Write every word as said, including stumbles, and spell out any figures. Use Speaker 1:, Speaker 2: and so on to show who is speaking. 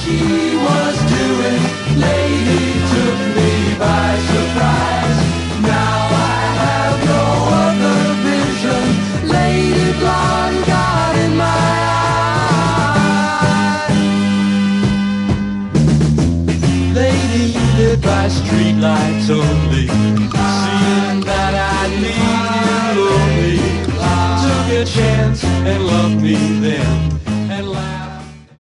Speaker 1: she was doing. Lady took me by surprise. Now I have no other vision. Lady blonde got in my eye. Lady, you live by streetlights only. Seeing that I need you lonely, took a chance and loved me then.